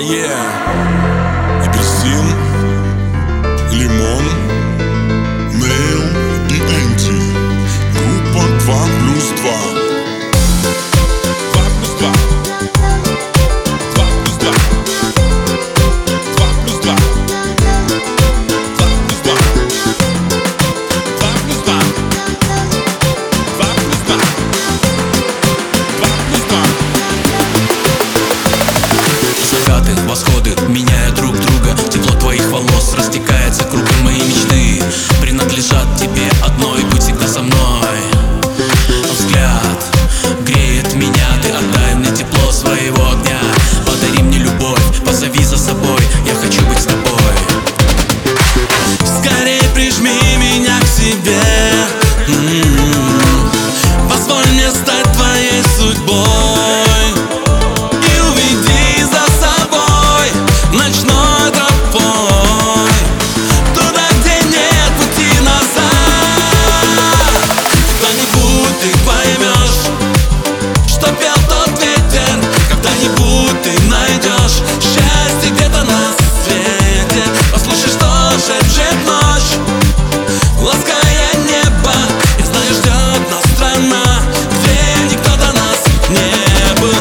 Апельсин, лимон, Нейл и Энди. Группа 2+2. Восходы меняют друг друга. Тепло твоих волос растекается кругом. Мои мечты принадлежат тебе одной. Будь всегда со мной. Взгляд греет меня. Ты отдай мне тепло своего огня. Подари мне любовь, позови за собой. Я хочу быть с тобой. Скорее прижми меня к себе. Позволь мне стать твоей судьбой. Ночной тропой, туда, где нет пути назад. Когда-нибудь ты поймешь, что пел тот ветер. Когда-нибудь ты найдешь счастье где-то на свете. Послушай, что шепчет ночь, лаская небо. Я знаю, ждет нас страна, где никто до нас не был.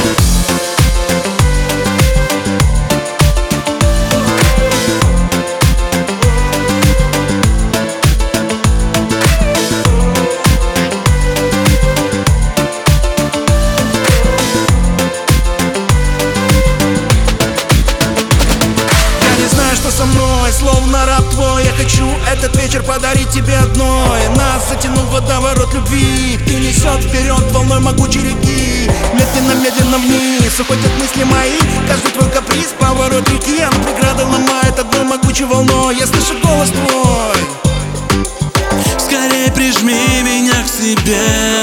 Со мной, словно раб твой. Я хочу этот вечер подарить тебе одной. Нас затянул водоворот любви и несет вперед волной могучей реки. Медленно-медленно вниз уходят мысли мои. Каждый твой каприз, поворот реки. Она преграда ломает одной могучей волной. Я слышу голос твой. Скорее прижми меня к себе.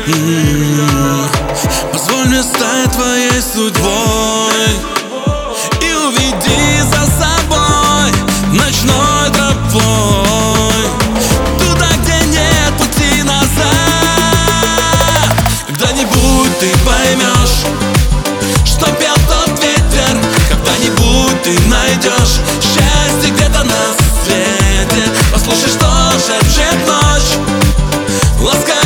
Позволь мне стать твоей судьбой. И уведи за собой ночной тропой, туда, где нет пути назад. Когда-нибудь ты поймешь, что пел тот ветер. Когда-нибудь ты найдешь счастье где-то на свете. Послушай, что шепчет ночь, ласкай